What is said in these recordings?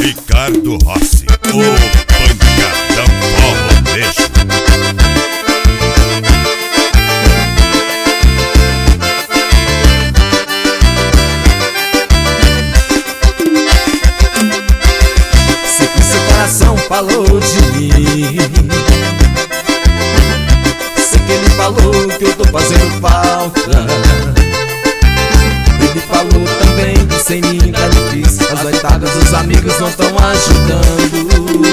Ricardo Rossi, o pancadão forronejo. Sei que seu coração falou de mim, sei que ele falou que eu tô fazendo falta. Ele falou também que sem mim tá difícil, as noitadas dos amigos não estão ajudando.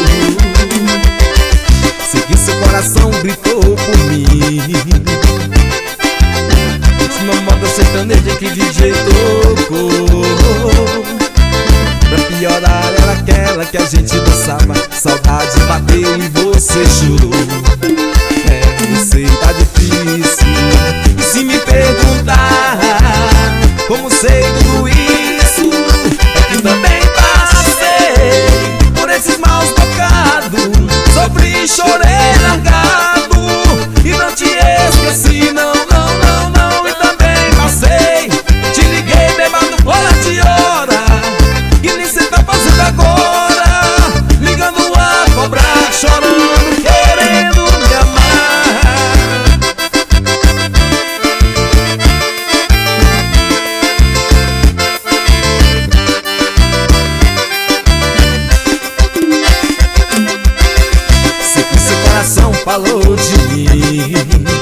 Sei que seu coração gritou por mim, última moda sertaneja que DJ tocou. Pra piorar era aquela que a gente dançava, saudade bateu e você chorou. Eu sei, tá difícil. E se me perguntar como sei tudo isso, é que também passei por esses maus bocados, sofri e chorei largado, e não te esqueci, não, não, não, não. E também passei, te liguei bêbado fora de hora, e nem cê tá fazendo agora, ligando a cobrar, chorando, querendo me amar. Sei que seu coração falou de mim,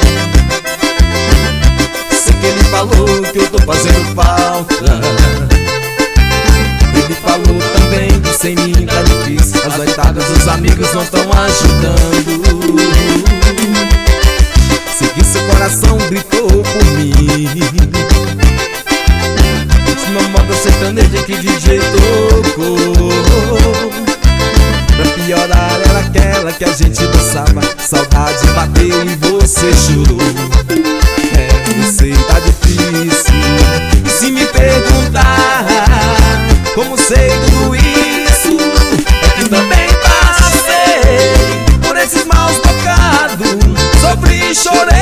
sei que ele falou que eu tô fazendo falta. Ele falou também que sem mim tá difícil, as noitadas dos amigos não estão ajudando. Sei que seu coração gritou por mim, última moda sertaneja que DJ tocou. Pra piorar era aquela que a gente dançava, saudade bateu e você chorou. Eu sei, tá difícil. E se me perguntar como sei tudo isso, é que também passei por esses maus bocados, sofri e chorei